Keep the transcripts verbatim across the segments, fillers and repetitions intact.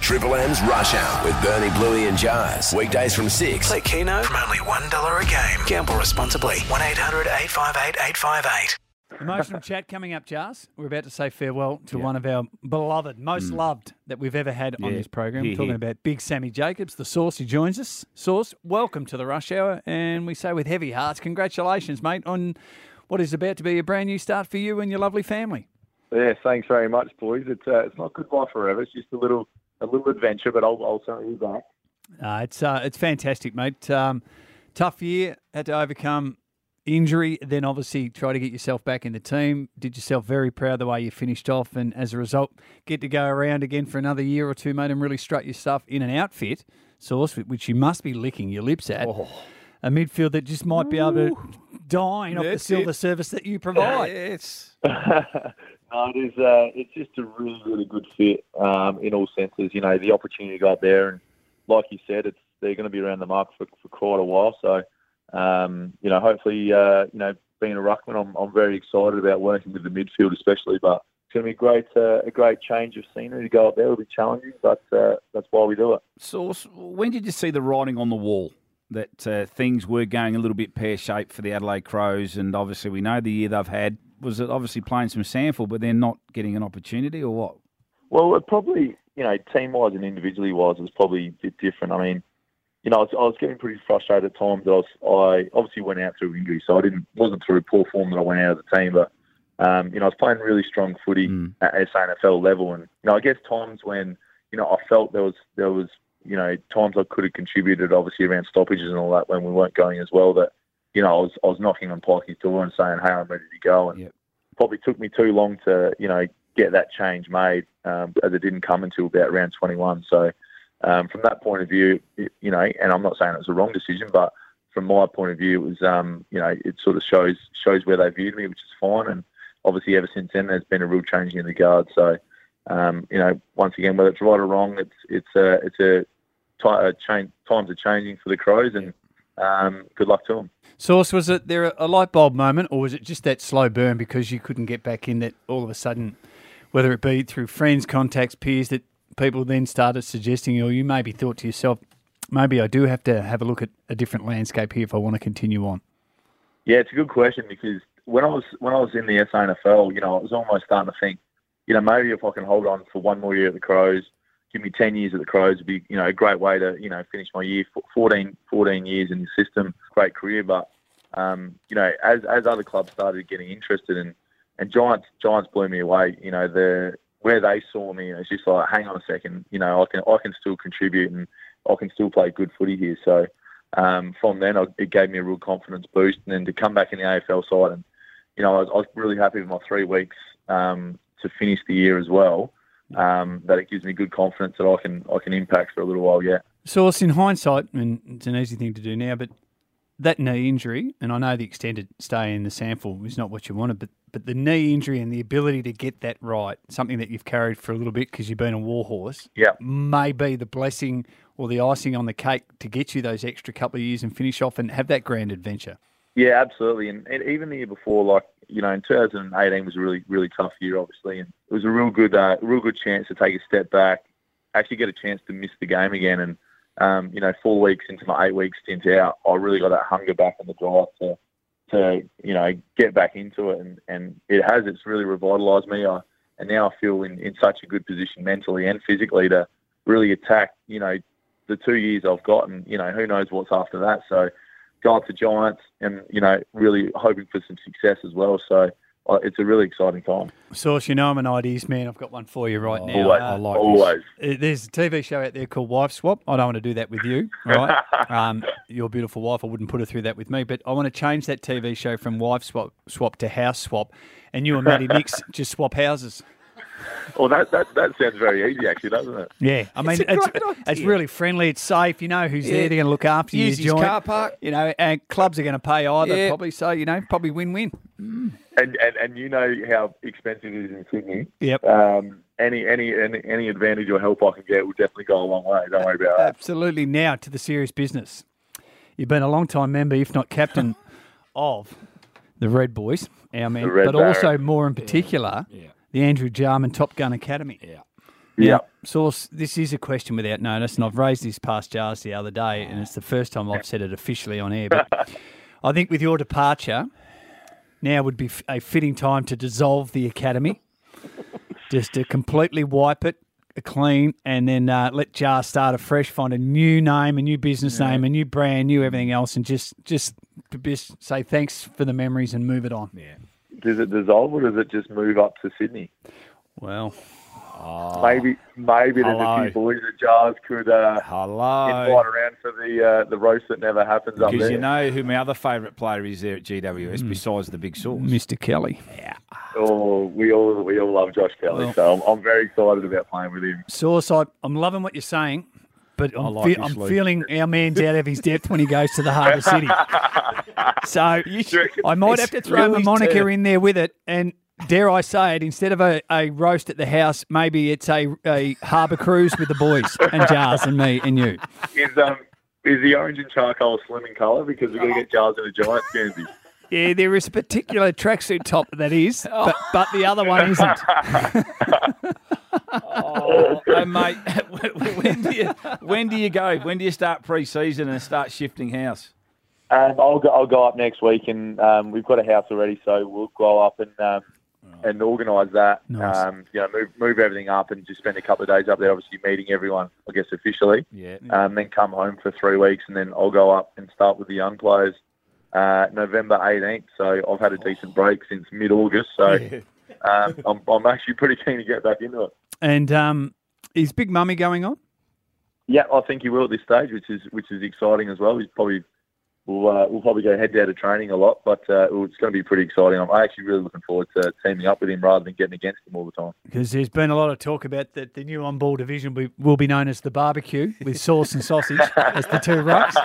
Triple M's Rush Hour with Bernie, Bluey and Jars. Weekdays from six. Play Keno from only one dollar a game. Gamble responsibly. one eight hundred eight five eight eight five eight. Emotional chat coming up, Jars. We're about to say farewell to Yeah. one of our beloved, most loved that we've ever had on Yeah. this program. Here, We're talking here. about Big Sammy Jacobs, the Sauce, who joins us. Sauce, welcome to the Rush Hour. And we say with heavy hearts, congratulations, mate, on what is about to be a brand new start for you and your lovely family. Yeah, thanks very much, boys. It's uh, it's not goodbye forever. It's just a little a little adventure, but I'll I'll certainly be back. Uh, it's uh, it's fantastic, mate. Um, tough year, had to overcome injury, then obviously try to get yourself back in the team. Did yourself very proud the way you finished off, and as a result, get to go around again for another year or two, mate, and really strut your stuff in an outfit, Sauce, which you must be licking your lips at. Oh. A midfield that just might be able to dine off the That's silver it. service that you provide. It's No, it is. Uh, it's just a really, really good fit um, in all senses. You know, the opportunity to go up there, and like you said, it's they're going to be around the mark for, for quite a while. So, um, you know, hopefully, uh, you know, being a ruckman, I'm, I'm very excited about working with the midfield, especially. But it's going to be a great, uh, a great change of scenery to go up there. It'll be challenging, but uh, that's why we do it. Sauce. When did you see the writing on the wall that uh, things were going a little bit pear-shaped for the Adelaide Crows? And obviously, we know the year they've had. Was it obviously playing some sample, but then not getting an opportunity, or what? Well, it probably, you know, team-wise and individually-wise, it was probably a bit different. I mean, you know, I was, I was getting pretty frustrated at times. I, was, I obviously went out through injury, so I didn't wasn't through poor form that I went out of the team. But um, you know, I was playing really strong footy Mm. at S A N F L level, and you know, I guess times when you know I felt there was there was you know times I could have contributed, obviously around stoppages and all that when we weren't going as well. That you know, I was I was knocking on Pikey's door and saying, "Hey, I'm ready to go." And Yep. probably took me too long to you know get that change made, um, as it didn't come until about round twenty-one. So. Um, from that point of view, it, you know, and I'm not saying it was a wrong decision, but from my point of view, it was, um, you know, it sort of shows shows where they viewed me, which is fine. And obviously, ever since then, there's been a real change in the guard. So, um, you know, once again, whether it's right or wrong, it's it's a it's a, t- a change. Times are changing for the Crows, and um, good luck to them. Sauce, was it there a light bulb moment, or was it just that slow burn because you couldn't get back in that all of a sudden, whether it be through friends, contacts, peers, that people then started suggesting, or you maybe thought to yourself, maybe I do have to have a look at a different landscape here if I want to continue on? Yeah, it's a good question, because when I was when I was in the S A N F L, you know, I was almost starting to think, you know, maybe if I can hold on for one more year at the Crows, give me ten years at the Crows, would be, you know, a great way to, you know, finish my year, fourteen, fourteen years in the system, great career. But, um, you know, as as other clubs started getting interested, and, and Giants Giants blew me away, you know, the where they saw me, it's just like, hang on a second, you know, I can I can still contribute and I can still play good footy here. So um, from then, I, it gave me a real confidence boost. And then to come back in the A F L side, and you know, I was, I was really happy with my three weeks um, to finish the year as well. Um, that it gives me good confidence that I can I can impact for a little while yet. So it's in hindsight, and it's an easy thing to do now, but that knee injury, and I know the extended stay in the sample is not what you wanted, but but the knee injury and the ability to get that right, something that you've carried for a little bit because you've been a warhorse, Yeah. may be the blessing or the icing on the cake to get you those extra couple of years and finish off and have that grand adventure. Yeah, absolutely. And, and even the year before, like, you know, in two thousand eighteen was a really, really tough year, obviously. And it was a real good, uh, real good chance to take a step back, actually get a chance to miss the game again. And, um, you know, four weeks into my eight weeks stint out, I really got that hunger back and the drive to, to you know, get back into it. And, and it has. It's really revitalised me. I, and now I feel in, in such a good position mentally and physically to really attack, you know, the two years I've got. And, you know, who knows what's after that. So, go up to Giants and, you know, really hoping for some success as well. So uh, it's a really exciting time. Sauce, you know I'm an ideas man. I've got one for you right Oh, now. Always. I like Always. Uh, There's a T V show out there called Wife Swap. I don't want to do that with you, all right? um, your beautiful wife, I wouldn't put her through that with me. But I want to change that T V show from Wife Swap, swap to House Swap, and you and Matty Nix just swap houses. Well, that, that that sounds very easy, actually, doesn't it? Yeah, I mean, It's a it's, great it's idea. really friendly. It's safe. You know who's Yeah. there. They're going to look after you. Use your his joint. car park. You know, and clubs are going to pay either, Yeah. probably. So, you know, probably win-win. And, and and you know how expensive it is in Sydney. Yep. Um, any, any any any advantage or help I can get will definitely go a long way. Don't worry about that. Absolutely. Now to the serious business. You've been a long time member, if not captain, of the Red Boys, our men, The Red but also Baron. more in particular, Yeah. the Andrew Jarman Top Gun Academy. Yeah. Yeah. Now, Source, this is a question without notice, and I've raised this past Jars the other day, and it's the first time I've said it officially on air. But I think with your departure, now would be a fitting time to dissolve the academy, just to completely wipe it clean, and then uh, let Jars start afresh, find a new name, a new business yeah. name, a new brand, new everything else, and just just just say thanks for the memories and move it on. Yeah. Does it dissolve or does it just move up to Sydney? Well, oh, maybe maybe there's hello. a few boys that Jars could uh, hello. invite around for the uh, the roast that never happens up there. Because you know who my other favourite player is there at G W S mm. besides the big Sauce? Mister Kelly. Yeah. Oh, we all we all love Josh Kelly, well, so I'm, I'm very excited about playing with him. Sauce, I, I'm loving what you're saying, but I'm, like fe- I'm feeling our man's out of his depth when he goes to the Harbour City. So I might have to throw my moniker turn. in there with it, and dare I say it, instead of a, a roast at the house, maybe it's a, a harbour cruise with the boys and Jars and me and you. Is um is the orange and charcoal slim in colour because we're going to get Jars in a Giants jersey? Yeah, there is a particular tracksuit top that is, but, but the other one isn't. oh, hey, mate, when do you when do you go? When do you start pre-season and start shifting house? Um, I'll go. I'll go up next week, and um, we've got a house already, so we'll go up and um, and organise that. Nice. Um, you know, move move everything up, and just spend a couple of days up there. Obviously, meeting everyone, I guess officially. Yeah. Um, then come home for three weeks, and then I'll go up and start with the young players. Uh, November eighteenth, so I've had a decent break since mid-August, so Yeah. um, I'm, I'm actually pretty keen to get back into it. And um, is Big Mummy going on? Yeah, I think he will at this stage, which is which is exciting as well. He's probably we'll uh, we'll probably go head down to training a lot, but uh, it's going to be pretty exciting. I'm actually really looking forward to teaming up with him rather than getting against him all the time. Because there's been a lot of talk about that the new on-ball division will be, will be known as the barbecue with sauce and sausage as the two rocks.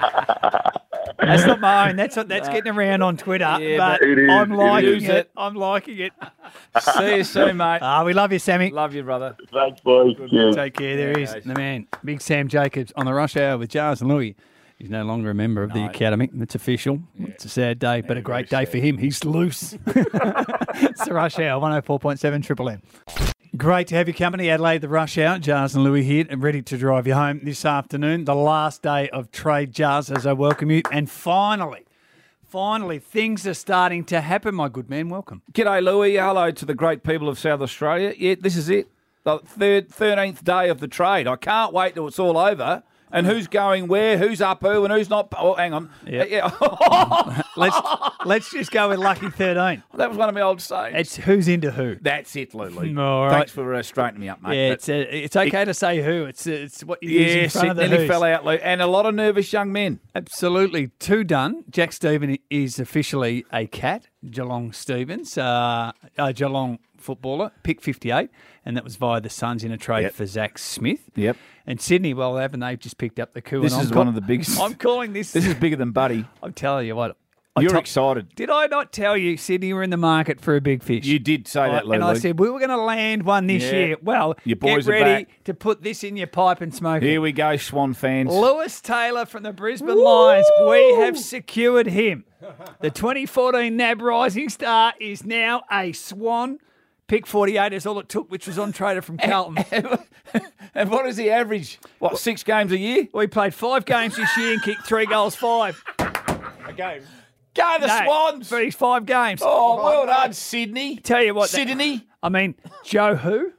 That's not my own. That's that's getting around on Twitter. Yeah, but but it is, I'm liking it it, is. it. I'm liking it. See you soon, mate. Ah, we love you, Sammy. Love you, brother. Thanks, boys. Cheers. Take care. There he is, guys. the man, Big Sam Jacobs on the Rush Hour with Jars and Louis. He's no longer a member of the No. academy. It's official. Yeah. It's a sad day, but a great day for him. He's loose. It's the Rush Hour, one oh four point seven Triple M. Great to have your company, Adelaide, the Rush Hour. Jars and Louis here and ready to drive you home this afternoon. The last day of trade, Jars, as I welcome you. And finally, finally, things are starting to happen, my good man. Welcome. G'day, Louis. Hello to the great people of South Australia. Yeah, this is it. The third, thirteenth day of the trade. I can't wait till it's all over. And who's going where, who's up who, and who's not. Oh, hang on. Yep. Yeah. let's let's just go with lucky thirteen. That was one of my old sayings. It's who's into who. That's it, Lulu. All right. Thanks for uh, straightening me up, mate. Yeah, But- it's uh, it's okay to say who. It's uh, it's what you use in Yes, front it of the nearly who's. fell out, Lou. And a lot of nervous young men. Absolutely. Two done. Jack Stephen is officially a cat. Geelong Stevens, uh, a Geelong footballer, pick fifty-eight, and that was via the Suns in a trade Yep. for Zach Smith. Yep. And Sydney, well, haven't they just picked up the coup? This and I'm is call- one of the biggest. I'm calling this. This is bigger than Buddy. I'm telling you what. I You're to- excited. Did I not tell you Sydney were in the market for a big fish? You did say that, Lulu. And I said, we were going to land one this Yeah. year. Well, Your boys get are ready back. to put this in your pipe and smoke it. Here we go, Swan fans. Lewis Taylor from the Brisbane Lions. We have secured him. The twenty fourteen N A B Rising Star is now a Swan. Pick forty-eight is all it took, which was on trader from Carlton. And what is the average? What, six games a year? We played five games this year and kicked three goals, five. A game. Go the No, Swans! for his five games. Oh, well done, Sydney. Tell you what. that- Sydney. I mean, Joe who?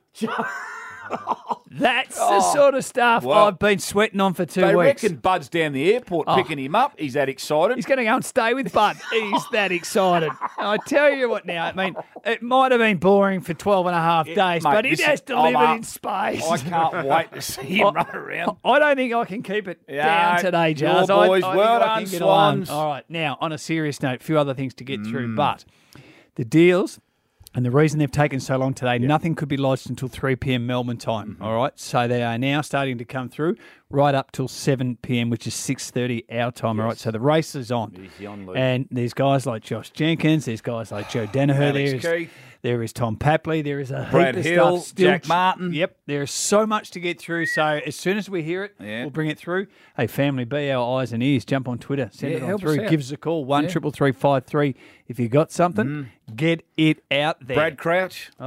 That's the Oh. sort of stuff Well, I've been sweating on for two They weeks. reckon Bud's down the airport Oh. picking him up. He's that excited. He's going to go and stay with Bud. He's that excited. And I tell you what now, I mean, it might have been boring for twelve and a half days, mate, but it this has is- delivered I'm up. in space. I can't wait to see him run around. I don't think I can keep it Yeah, down today, your Jars. boys, I, I well think I done, can get on. Swans. All right, now, on a serious note, a few other things to get Mm. through, but the deals and the reason they've taken so long today, nothing could be lodged until three p.m. Melbourne time, Mm-hmm. all right? So they are now starting to come through right up till seven p.m., which is six thirty our time, all right? So the race is on. Easy on, Luke. And there's guys like Josh Jenkins, there's guys like Joe Danaher, Alex there's, Keith. there is Tom Papley, there is a Brad heap of Hill, stuff still. Jack Martin. Yep, there's so much to get through. So as soon as we hear it, Yeah. we'll bring it through. Hey, family, be our eyes and ears. Jump on Twitter, send Yeah, it on help us through. out. Give us a call, one Yeah. triple three five three. If you got something, get it out there. Brad Crouch. Oh,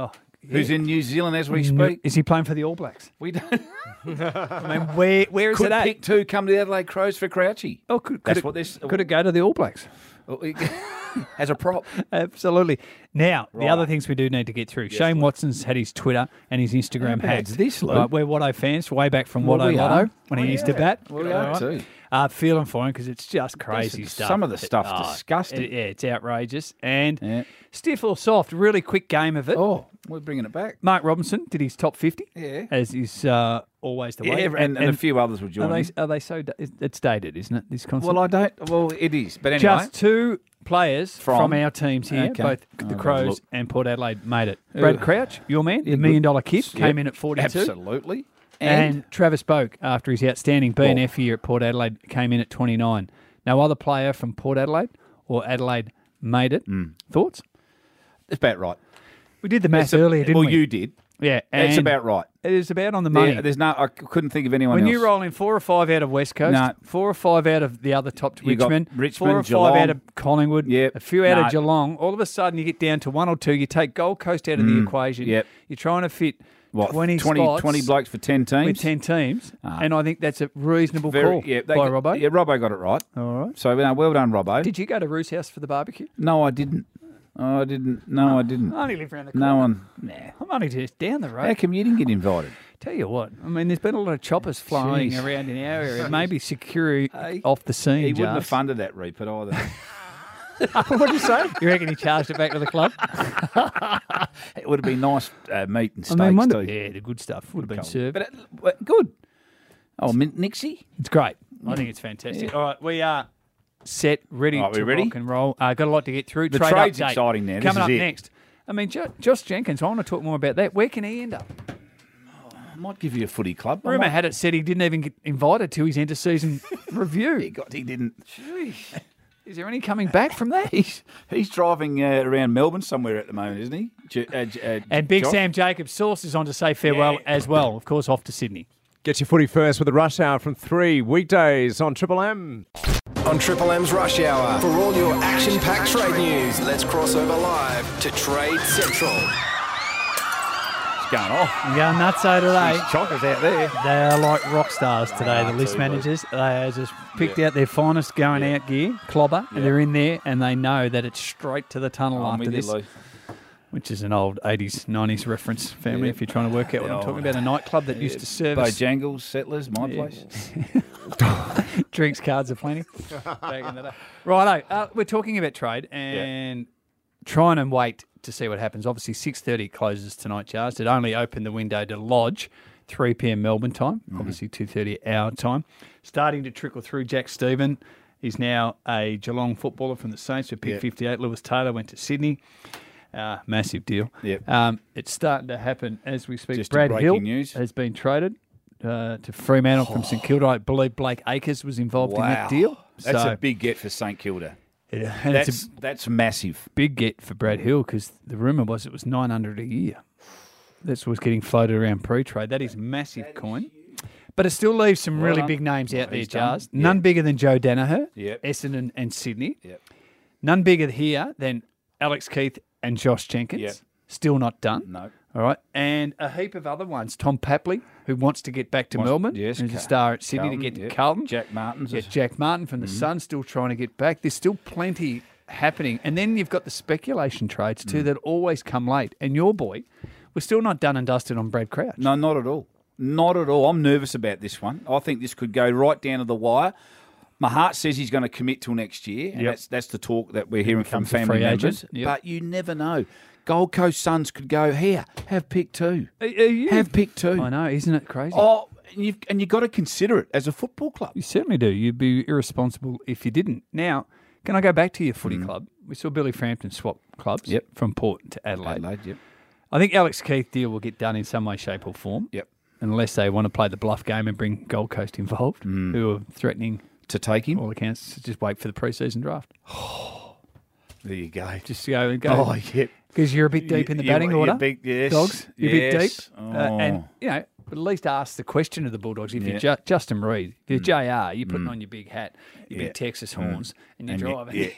who's in New Zealand as we speak. Is he playing for the All Blacks? We don't. I mean, where where is Could it at? pick two come to the Adelaide Crows for Crouchy. Oh, could, could That's it, what this could it go to the All Blacks? as a prop. Absolutely. Now, the Right. other things we do need to get through. Shane Watson's had his Twitter and his Instagram How bad's hacked. this, Lou? Right, we're Watto fans, way back from Well, Watto we Lotto are. when he Oh, used to yeah. bat. Well, we are All too. Uh, feeling for him because it's just crazy This is- stuff. some of the stuff's Oh, disgusting. it- yeah, it's outrageous. And Yeah. stiff or soft, really quick game of it. Oh, we're bringing it back. Mark Robinson did his top fifty, Yeah. as is uh, always the Yeah, way. and, and, a few others will Are join. they, in. are they so? da- It's dated, isn't it? This concept. Well, I don't. Well, it is. But anyway, Just two players from, From? our teams here, Okay. both I'll the have a Crows look. and Port Adelaide, made it. Brad Crouch, your man, the good. million dollar kid, came Yep, in at forty-two. absolutely. And, Travis Boak, after his outstanding B and Well- F year at Port Adelaide, came in at twenty-nine. No other player from Port Adelaide or Adelaide made it. Mm. Thoughts? it's about right. We did the maths It's a- earlier, didn't well, we? you did. Yeah, It's and about right. It is about on the money. There- there's no. I couldn't think of anyone When else. you roll in four or five out of West Coast, No. four or five out of the other top You got Richmond, Richmond, four or Geelong. five out of Collingwood, Yep. a few out No. of Geelong, all of a sudden you get down to one or two. You take Gold Coast out of the equation. Mm. Yep. You're trying to fit what, twenty, twenty, spots twenty blokes for ten teams. with ten teams, Ah. and I think that's a reasonable Very, call yeah, they by got- Robbo. Yeah, Robbo got it right. All right. So no, well done, Robbo. Did you go to Roos House for the barbecue? No, I didn't. Oh, I didn't. No, I didn't. I only live around the corner. No one. Nah. I'm only just down the road. How come you didn't get invited? Tell you what, I mean, there's been a lot of choppers flying Jeez. around in our area. Maybe security Hey, off the scene. He wouldn't have Jars. funded that repeat either. What did you say? You reckon he charged it back to the club? It would have been nice uh, meat and I steaks mean, wonder, too. yeah, the good stuff would have been served. But uh, but good. Oh, Mint Nixie. It's great. I think it's fantastic. All right, we are set, ready All right, to we ready? rock and roll. Uh, got a lot to get through. The Trade trade's update exciting now. This Coming is up it. next. I mean, jo- Josh Jenkins, I want to talk more about that. Where can he end up? I might give you a footy club. I Rumour might- had it said he didn't even get invited to his end-of-season review. He got. He didn't. Is there any coming back from that? He's he's driving uh, around Melbourne somewhere at the moment, isn't he? J- uh, J- uh, And Big Josh? Sam Jacobs sources on to say farewell Yeah. as well, of course, off to Sydney. Get your footy first with the rush hour from three weekdays on Triple M. On Triple M's Rush Hour. For all your action-packed trade news, let's cross over live to Trade Central. It's going off. I'm going nuts so today. These chockers out there. They are like rock stars today, the are list too, managers. They have just picked out their finest going out gear, clobber, and they're in there and they know that it's straight to the tunnel I'm after with you, this, Lou. which is an old eighties, nineties reference, family, Yeah. if you're trying to work out what I'm Yeah, talking about. A nightclub that used to service Bojangles, Settlers, my place. drinks, cards aplenty back in the day. Righto, uh, we're talking about trade and trying to wait to see what happens. Obviously, six thirty closes tonight, Jars. It only opened the window to lodge, three p.m. Melbourne time, obviously two thirty our time. Starting to trickle through. Jack Stephen, he's now a Geelong footballer from the Saints with pick Yep. fifty-eight. Lewis Taylor went to Sydney. Uh, massive deal. Yep. Um, it's starting to happen as we speak. Just Brad breaking Hill news. has been traded uh, to Fremantle from St Kilda. I believe Blake Acres was involved in that deal. That's So- a big get for St Kilda. Yeah, and That's it's a that's massive. big get for Brad Hill because the rumour was it was nine hundred a year. That's what's getting floated around pre-trade. That is massive coin. But it still leaves some really done. big names out there, he's done. Jars. None Yeah. bigger than Joe Danaher, Yep. Essendon and Sydney. Yep. None bigger here than Alex Keith and Josh Jenkins. Yep. Still not done. No. All right. And a heap of other ones. Tom Papley, who wants to get back to Wants- Melbourne. yes, Who's a Ca- star at Sydney Carlton, to get to yep. Carlton. Jack Martin's Yeah, a- Jack Martin from the Sun still trying to get back. There's still plenty happening. And then you've got the speculation trades too that always come late. And your boy, we're still not done and dusted on Brad Crouch. No, not at all. Not at all. I'm nervous about this one. I think this could go right down to the wire. My heart says he's going to commit till next year, and Yep. that's that's the talk that we're hearing from becomes a family free members. agent. Yep. But you never know. Gold Coast Suns could go here. Have pick two. Are, are you? Have pick two. I know, isn't it crazy? Oh, and you've and you've got to consider it as a football club. You certainly do. You'd be irresponsible if you didn't. Now, can I go back to your footy club? We saw Billy Frampton swap clubs Mm. Yep. from Port to Adelaide. Adelaide, yep. I think Alex Keith deal will get done in some way, shape or form. Yep. Unless they want to play the bluff game and bring Gold Coast involved, Mm. who are threatening, To take him. all accounts, to just wait for the pre-season draft. There you go. Just to go and go. Oh, yep. Because you're a bit deep in the You- batting you're order. big, yes. Dogs, you're a bit deep. Yes. Uh, and, Oh. you know, But at least ask the question of the Bulldogs. If Yeah. you're Ju- Justin Reid, if you're J R, you're putting on your big hat, your Yeah. big Texas horns, and you're And you- driving.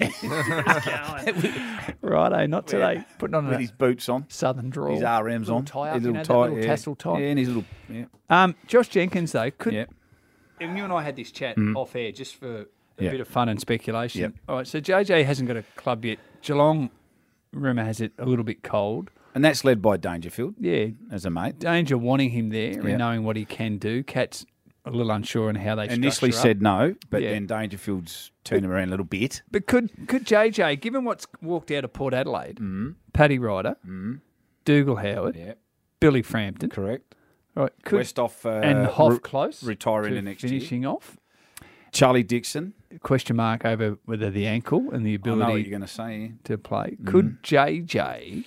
yeah. Righto, not today. Putting on With a his boots on, southern drawl. his R Ms little on, tie up, his you little know, that tie, little yeah. tassel tie. Yeah, and his little, yeah. Um, Josh Jenkins, though, could Yeah. and you and I had this chat off air just for a Yeah. bit of fun and speculation. Yep. All right, so J J hasn't got a club yet. Geelong, rumour has it, a little bit cold. And that's led by Dangerfield Yeah, as a mate. Danger wanting him there Yeah. and knowing what he can do. Cat's a little unsure on how they Initially structure up. said no, but Yeah. then Dangerfield's turned him around a little bit. But could could J J, given what's walked out of Port Adelaide, Paddy Ryder, Dougal Howard, Yeah, Billy Frampton, correct. right? Could, Westhoff uh, and Hoff re- close, retiring to the next year. finishing off. Charlie Dixon. Question mark over whether the ankle and the I know what ability you're going to say. to play. Could J J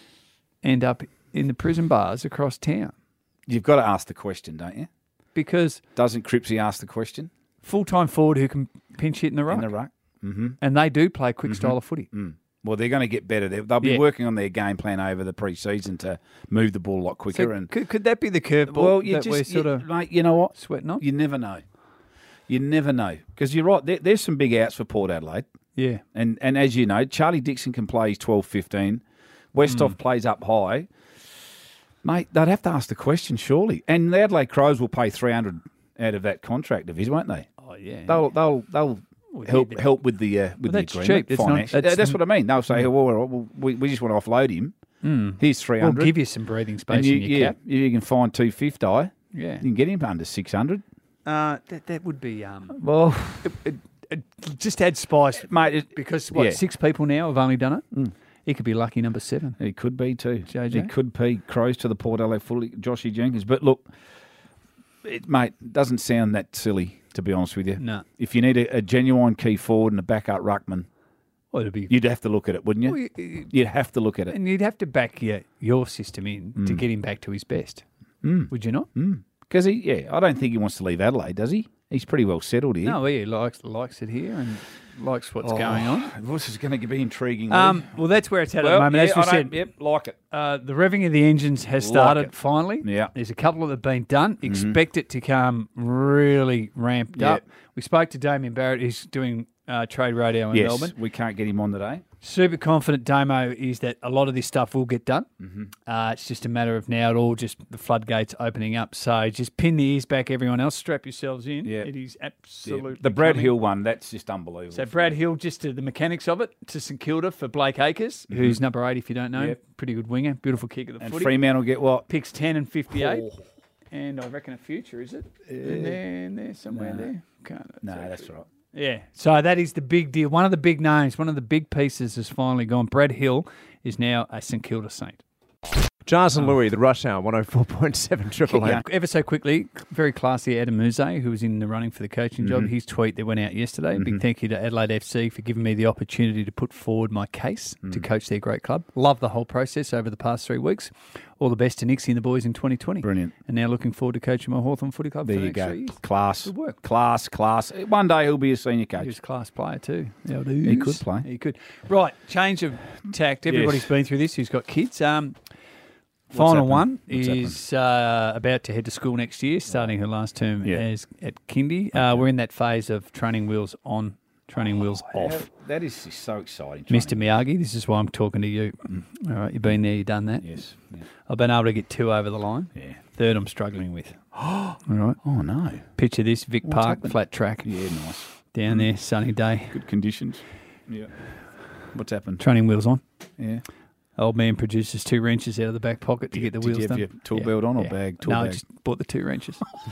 end up in the prison bars across town? You've got to ask the question, don't you? Because Doesn't Cripsy ask the question full time forward who can pinch hit in the ruck, in the ruck? and they do play a quick style of footy. Well, they're going to get better. They- They'll be Yeah. working on their game plan over the pre-season to move the ball a lot quicker. So and could, could that be the curveball well, you that just we're sort you, of mate. You know what? sweating on? You never know. You never know because you're right. There, there's some big outs for Port Adelaide, Yeah. and and as you know, Charlie Dixon can play his twelve fifteen. Westhoff Mm. plays up high. Mate, they'd have to ask the question, surely. And the Adelaide Crows will pay three hundred out of that contract of his, won't they? Oh, yeah. They'll they'll they'll yeah, help they- help with the uh, with Well, the that's agreement. cheap. It's not- finance. that's- that's what I mean. They'll say, well, well, well, we, we just want to offload him. Here's three We'll hundred. give you some breathing space and you, in your yeah, cap. you can find two fifty. You Yeah. can get him under six hundred. Uh, that, that would be... Um, Well, it, it just add spice. mate, it, Because, what, yeah. six people now have only done it? He could be lucky number seven. He could be too. J J? He could be Crows to the Port Adelaide fully, Joshy Jenkins. But look, it, mate, doesn't sound that silly, to be honest with you. No. If you need a, a genuine key forward and a backup ruckman, Well, it'd be... you'd have to look at it, wouldn't you? Well, you- you- You'd have to look at it. And you'd have to back your, your system in to get him back to his best. Would you not? Because he, yeah, I don't think he wants to leave Adelaide, does he? He's pretty well settled here. No, he likes likes it here and likes what's going on. Oh, This is going to be intriguing. Um, well, that's where it's at at the well, moment. yeah, As we I said, don't- yep, like it. uh, the revving of the engines has Like started it. finally. Yeah. There's a couple that have been done. Expect it to come really ramped Yeah. up. We spoke to Damien Barrett, who's doing uh, trade radio in Yes, Melbourne. we can't get him on today. Super confident, Damo, is that a lot of this stuff will get done. Mm-hmm. Uh, it's just a matter of now it all just the floodgates opening up. So just pin the ears back, everyone else. Strap yourselves in. Yeah. It is Yeah. absolutely The Brad coming. Hill one, that's just unbelievable. So Brad Hill, just to the mechanics of it, to St Kilda for Blake Acres, who's number eight if you don't know. Yep. Pretty good winger, beautiful kick of the and footy. Fremantle get what? Picks ten and fifty-eight. And I reckon a future, is it? in there, in there, somewhere there. Can't, No, that's right. Yeah. So that is the big deal. One of the big names, one of the big pieces has finally gone. Brad Hill is now a St Kilda Saint. Jars and Louis, the Rush Hour, one oh four point seven Triple Yeah. M. Ever so quickly, very classy Adam Muse, who was in the running for the coaching job. His tweet that went out yesterday. Big thank you to Adelaide F C for giving me the opportunity to put forward my case to coach their great club. Love the whole process over the past three weeks. All the best to Nixie and the boys in twenty twenty. Brilliant. And now looking forward to coaching my Hawthorn Footy Club There for the you next go. three years. Class. Good work. Class, class. One day he'll be a senior He coach. was a class player too. He could play. He could. Right, change of tact. Everybody's Yes. been through this who's got kids. Um, What's final happened? one What's is uh, about to head to school next year, starting her last term Yeah. as at kindy. Uh, we're in that phase of training wheels on, training wheels off. That is just so exciting. Mister Miyagi, this is why I'm talking to you. All right, you've been there, you've done that. Yes. Yeah. I've been able to get two over the line. Yeah. Third, I'm struggling with. All right. Oh, no. Picture this: Vic What's Park, happened? flat track, Yeah, nice. down there, sunny day, Good conditions. Yeah. What's happened? training wheels on. Yeah. Old man produces two wrenches out of the back pocket to get the Did wheels you have done. your tool belt on or bag? Tool no, I bag? just bought the two wrenches.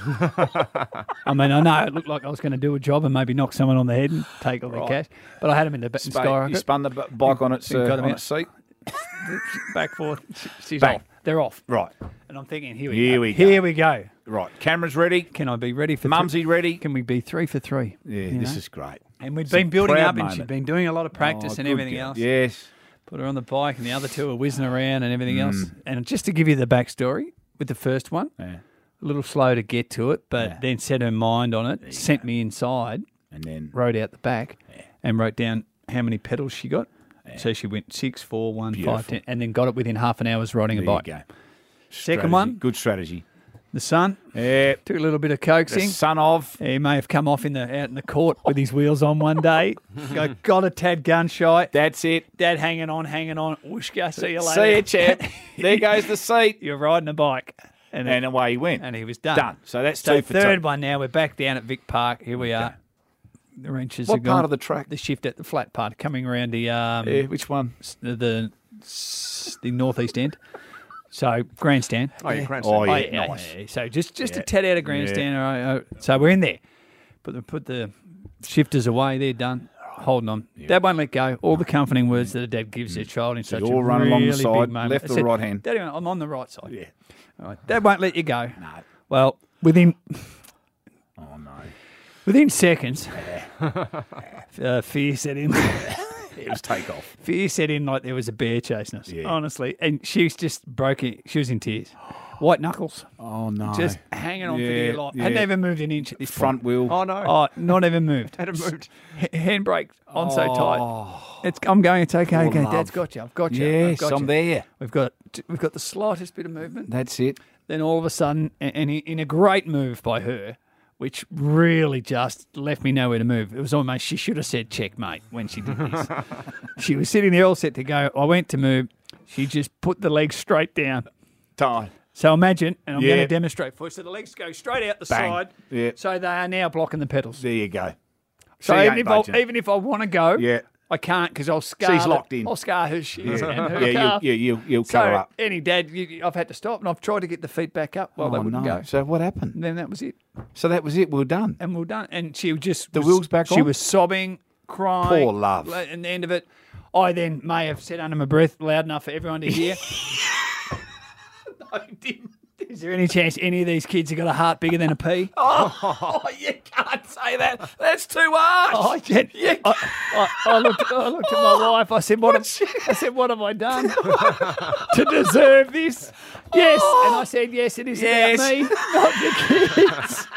I mean, I know it looked like I was going to do a job and maybe knock someone on the head and take all their Right. cash, but I had them in the back Spa- you skyrocket, spun the b- bike on its, Got uh, them on out. its seat? back forth. She- She's Bang. off. They're off. Right. And I'm thinking, here we Here go. we go. Here we go. Right. Camera's ready. Can I be ready for Mumsy three? ready. Can we be three for three? Yeah, You this know? is great. And we've It's been a building proud up, and moment. she'd been doing a lot of practice Oh, and good everything girl. else. Yes. Put her on the bike, and the other two are whizzing around and everything else. And just to give you the backstory, with the first one, Yeah. a little slow to get to it, but Yeah. then set her mind on it, sent me inside, And then wrote out the back, and wrote down how many pedals she got. So she went six, four, one, Beautiful. five, ten, and then got it within half an hour's riding there a bike. you go. Second Strategy. one, Good strategy. The son Yeah. took a little bit of The coaxing. son of. He may have come off in the out in the court with his wheels on one day. got, got a tad gun shy. That's it. Dad hanging on, hanging on. Whooshka, see you later. See you, champ. There goes the seat. You're riding a bike. And, And away he went. and he was done. Done. So that's So two for third two. one now. We're back down at Vic Park. Here we are. The wrenches What are gone. part of the track? The shift at the flat part, coming around the um, Yeah, which one? s- the, the the northeast end. So grandstand. Oh, yeah, grandstand. Oh, yeah, Oh, yeah, nice. yeah. So just just Yeah. a tad out of grandstand. All right, all right. So we're in there. Put the put the shifters away. They're done. Holding on. Dad won't let go. All the comforting words that a dad gives their child in such all a run along the really side, big moment. left I or said, right hand? Daddy, I'm on the right side. Yeah. All right. Dad won't let you go. No. Well, within Oh, no. within seconds, uh, fear set in. It was take off. Fear set in like there was a bear chasing us. Yeah. Honestly, and she was just broken. She was in tears. White knuckles. Oh, no. Just hanging on for Yeah, dear life. yeah. Hadn't even moved an inch at this Front point. wheel. Oh, no. Oh, not even moved. Hadn't moved. H- handbrake on so Oh. tight. It's. I'm going. It's okay. Oh, Okay, love. Dad's got you. I've got you. I've Yes, got I'm you. there. We've got. We've got the slightest bit of movement. That's it. Then all of a sudden, a- and in a great move by her, which really just left me nowhere to move. It was almost she should have said checkmate when she did this. She was sitting there all set to go. I went to move. She just put the legs straight down. Time. So imagine, and I'm Yeah. going to demonstrate for you. So the legs go straight out the Bang. side. Yeah. So they are now blocking the pedals. There you go. So She even ain't if, I, budging. even if I want to go, Yeah. I can't because I'll scar. She's the- locked in. I'll scar her shins and her Yeah, calf. you, you, you, you'll So cover up. any dad, you, I've had to stop, and I've tried to get the feet back up. Well, they Oh, wouldn't no. go. So what happened? And then that was it. So that was it. We were done. And we we're done. And she just The was- wheels back She on? was sobbing, crying. Poor love. la- And the end of it, I then may have said under my breath loud enough for everyone to hear. No, you didn't. Is there any chance any of these kids have got a heart bigger than a pea? Oh, you can't say that. That's too harsh. Oh, I, can't- I, I, I, looked, I looked at my wife. I said, "What? Have, I said, what have I done to deserve this?" Yes, and I said, "Yes, it is Yes. about me, not the kids."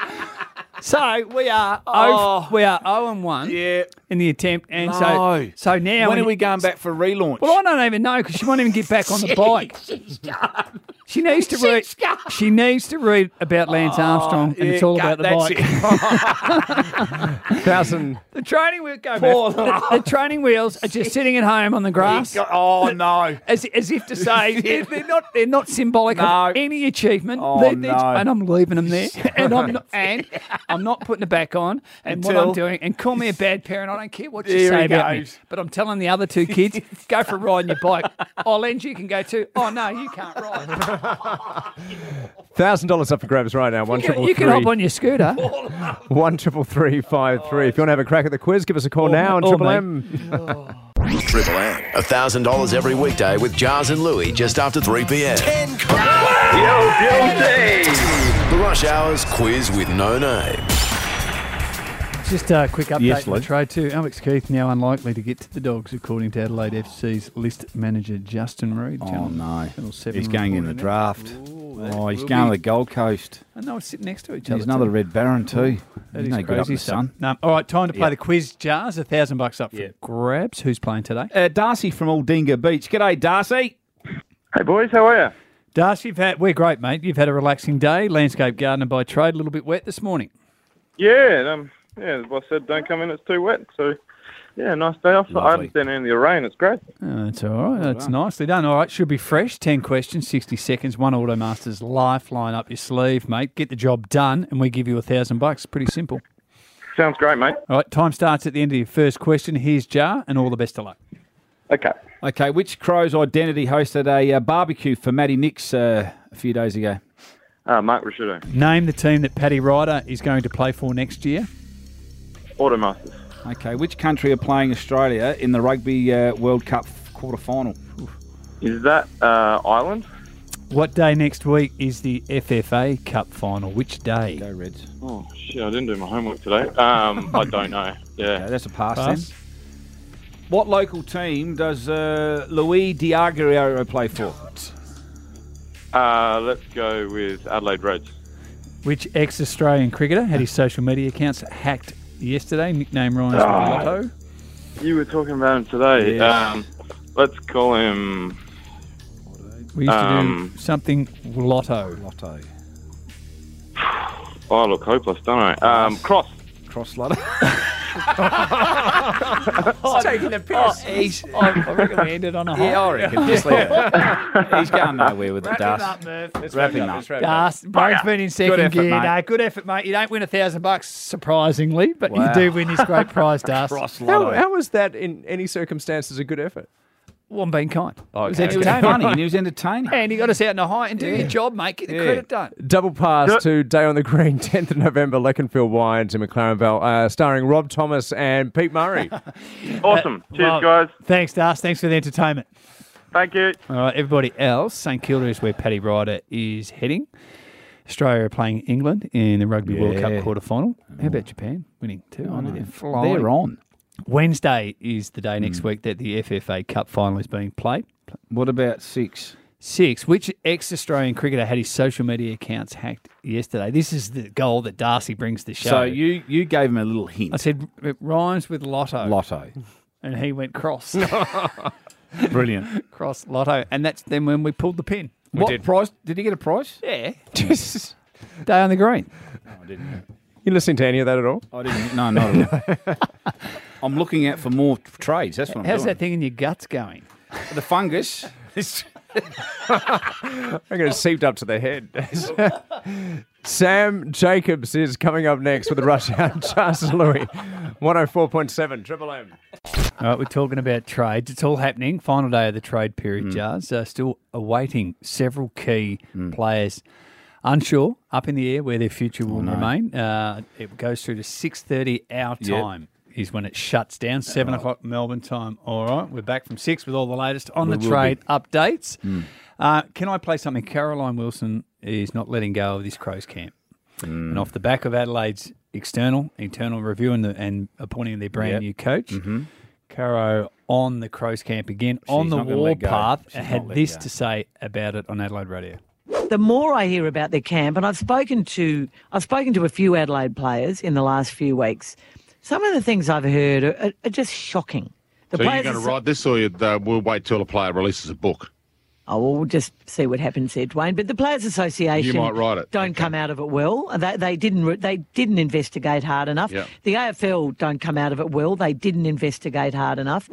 So we are, oh. we are zero and one Yeah. in the attempt, and No. so so now When when are we going back for a relaunch? Well, I don't even know because she won't even get back on the bike. She needs to read. She needs to read about Lance Armstrong, and it's Yeah, all go- about the that's bike. it. Thousand. The training wheel go Poor back. The, the training wheels are just sitting at home on the grass, Oh, no. as, as if to say they're, they're not they're not symbolic No. of any achievement. Oh, They're- they're- no. And I'm leaving them there, and I'm not, and I'm not putting it back on. And what I'm Until- doing, and call me a bad parent, I don't care what you There say he about me. goes. But I'm telling the other two kids, go for a ride on your bike. Oh, Lens, you can go too. Oh no, you can't ride. Thousand dollars up for grabs right now. One You, triple you can three. hop on your scooter. One triple three five three. If you want to have a crack at the quiz, give us a call now on or Triple me. M. Triple M. one thousand dollars every weekday with Jars and Louie just after three p.m. The Rush Hour's quiz with no name. Just a quick update Yes, on the Lee. trade too. Alex Keith now unlikely to get to the Dogs, according to Adelaide F C's list manager Justin Reid. Oh, Channel- no. Channel seven He's going in the reported draft. Ooh, that Oh, he's will going be- to the Gold Coast. I know it's sitting next to each other. He's another too. Red Baron too. That He's is no good up crazy the stuff. sun. No, all right, time to play Yeah. the quiz. Jars, a thousand bucks up for Yeah. grabs. Who's playing today? Uh, Darcy from Aldinga Beach. G'day, Darcy. Hey boys, how are you? Darcy, you've had, we're great, mate. You've had a relaxing day. Landscape gardener by trade. A little bit wet this morning. Yeah, um, yeah. The boss said don't come in; it's too wet. So, yeah, nice day off. I Lovely. haven't seen any of the rain. It's great. Oh, that's all right. That's nicely done. All right, should be fresh. Ten questions, sixty seconds. One Automaster's lifeline up your sleeve, mate. Get the job done, and we give you a thousand bucks. Pretty simple. Sounds great, mate. All right, time starts at the end of your first question. Here's Jar, and all the best of luck. Okay. Okay, which Crows identity hosted a uh, barbecue for Matty Nix uh, a few days ago? Uh, Mark Rashudo, Name the team that Paddy Ryder is going to play for next year. Automasters. Okay, which country are playing Australia in the Rugby uh, World Cup quarter final? Is that uh, Ireland? What day next week is the F F A Cup final? Which day? Go Reds. Oh shit! I didn't do my homework today. Um, I don't know. Okay, Yeah. that's a pass, Pass. then. What local team does uh, Luis Diaguerrero play for? Uh, let's go with Adelaide Reds. Which ex-Australian cricketer had his social media accounts hacked yesterday? Nickname Ryan Lotto. You were talking about him today. Yeah. Um, let's call him. We used to Um, do something Lotto. Lotto. Oh, I look hopeless, don't I? Um, cross. Cross Lotto. Oh, taking the piss. He's, I, I reckon we ended on a high. Yeah, I reckon. Just leave it. He's going nowhere with it, Wrap Das. him up, Murph. Let's Wrap wrap it him up. up. Let's wrap it up. Das, Brain's been in second effort, gear. mate. No, good effort, mate. You don't win a thousand bucks, surprisingly, but Wow. you do win this great prize, Das. Cross How, Lotto. how was that in any circumstances a good effort? Well, I'm being kind. Oh, It was okay. He was entertaining. funny and he was entertaining. And he got us out in a high and do your job, mate. Get the Yeah. credit done. Double pass to Day on the Green, tenth of November, Leconfield Wines in McLaren Vale, uh, starring Rob Thomas and Pete Murray. Awesome. Cheers, Well, guys. Thanks, Das. Thanks for the entertainment. Thank you. All right, everybody else, St Kilda is where Paddy Ryder is heading. Australia are playing England in the Rugby World Cup Yeah. quarter final. How about Japan winning too? I know they're flying. They're on. Wednesday is the day next week that the F F A Cup final is being played. What about six? Six. Which ex-Australian cricketer had his social media accounts hacked yesterday? This is the goal that Darcy brings to the show. So you, you gave him a little hint. I said it rhymes with lotto, Lotto. and he went cross, Brilliant. cross lotto, and that's then when we pulled the pin. What price? Did he get a price? Yeah, Just- day on the green. I didn't. you listening to any of that at all? I didn't. No, not at all. I'm looking out for more trades. That's what I'm How's doing. that thing in your guts going? The fungus. I'm going to seeped up to the head. Sam Jacobs is coming up next with the Rush Hour. Charles Louis, one oh four point seven Triple M. All right, we're talking about trades. It's all happening. Final day of the trade period, Jars. Uh, still awaiting several key players. Unsure, up in the air where their future will remain. Uh, it goes through to six thirty our Yep. time is when it shuts down, seven o'clock Melbourne time. All right, we're back from six with all the latest on We the will trade be. updates. Uh, can I play something? Caroline Wilson is not letting go of this Crows camp. And off the back of Adelaide's external, internal review and, the, and appointing their brand Yep. new coach, Caro on the Crows camp again, on the not gonna let go. warpath, She's had not let this go. to say about it on Adelaide Radio. The more I hear about their camp, and I've spoken to I've spoken to a few Adelaide players in the last few weeks, some of the things I've heard are, are just shocking. The So you're players going to are- write this, or you'd, uh, we'll wait till a player releases a book? Oh, well, we'll just see what happens there, Dwayne. But the Players Association You might write it. don't Okay. come out of it well. They, they didn't re- they didn't investigate hard enough. Yep. The A F L don't come out of it well. They didn't investigate hard enough.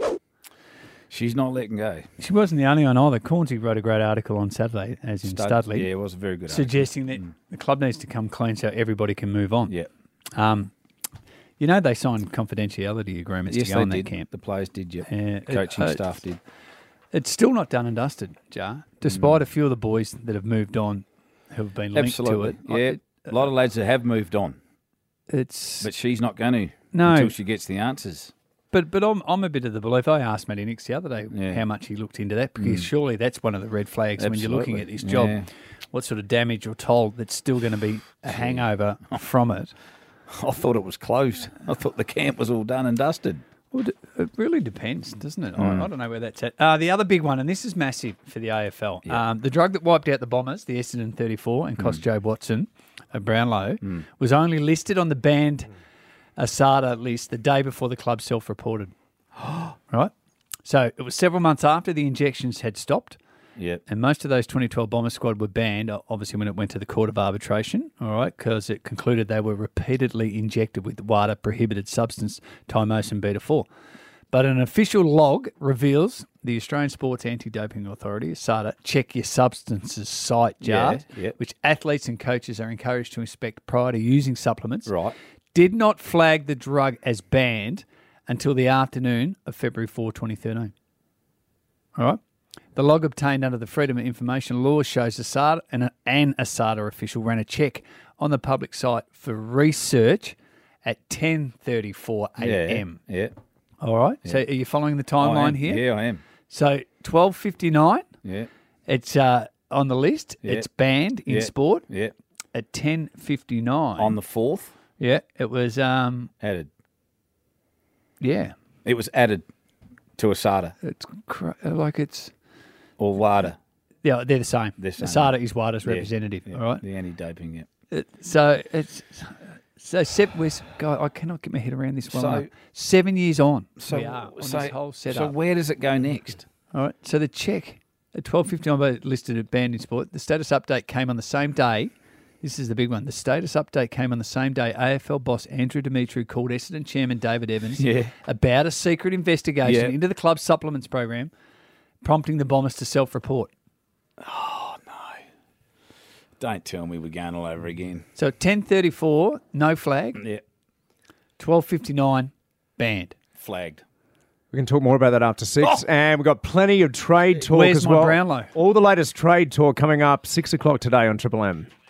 She's not letting go. She wasn't the only one either. Cornsey wrote a great article on Saturday, as in Stud- Studley, Yeah, it was a very good article. suggesting that the club needs to come clean so everybody can move on. Yeah. Um, you know they signed confidentiality agreements Yes, to go they on that did. camp. The players did, yeah. Yeah, The coaching it- uh, staff did. It's still not done and dusted, Jar. Despite a few of the boys that have moved on, who have been linked Absolutely. to it. Yeah. A lot of lads that have moved on, It's but she's not going to No. until she gets the answers. But but I'm I'm a bit of the belief. I asked Matty Nix the other day Yeah. how much he looked into that because surely that's one of the red flags when you're looking Absolutely. at his job. Yeah. What sort of damage or toll that's still going to be a hangover from it? I thought it was closed. I thought the camp was all done and dusted. Well, d- it really depends, doesn't it? Hmm. I, I don't know where that's at. Uh, the other big one, and this is massive for the A F L, um, the drug that wiped out the Bombers, the Essendon thirty-four, and Hmm. cost Joe Watson a Brownlow, was only listed on the banned Asada list the day before the club self-reported. Right? So it was several months after the injections had stopped. Yeah. And most of those twenty twelve Bomber squad were banned, o- obviously, when it went to the Court of Arbitration, all right, because it concluded they were repeatedly injected with WADA prohibited substance, timosin beta four. But an official log reveals the Australian Sports Anti-Doping Authority, ASADA, check your substances site jar, Yeah, yeah. which athletes and coaches are encouraged to inspect prior to using supplements, Right. did not flag the drug as banned until the afternoon of February fourth, twenty thirteen. All right. The log obtained under the Freedom of Information law shows ASADA and an ASADA official ran a check on the public site for research at ten thirty-four a.m. Yeah. All right. So are you following the I am. timeline here? Yeah, I am. So twelve fifty-nine, Yeah. it's uh, on the list. Yeah. It's banned in Yeah. sport Yeah. at ten fifty-nine. On the fourth, yeah, it was um added. yeah, It was added to ASADA it's cra- like it's or WADA. yeah, they're the same. They're the same. ASADA is WADA's Yeah, representative. yeah, All right. The anti-doping, yeah. It- so it's so Sep West. God, I cannot get my head around this one. So- enough. Seven years on, So, we are on so, this whole so setup. where does it go next? All right. So the check at twelve fifty-nine listed at banned in sport. The status update came on the same day This is the big one. The status update came on the same day A F L boss Andrew Dimitri called Essendon chairman David Evans Yeah. about a secret investigation Yeah. into the club's supplements program, prompting the Bombers to self-report. Don't tell me we're going all over again. So at ten thirty-four, no flag. Yeah. twelve fifty-nine, banned. Flagged. We can talk more about that after six. Oh! And we've got plenty of trade talk Where's as my well. Brownlow? All the latest trade talk coming up six o'clock today on Triple M.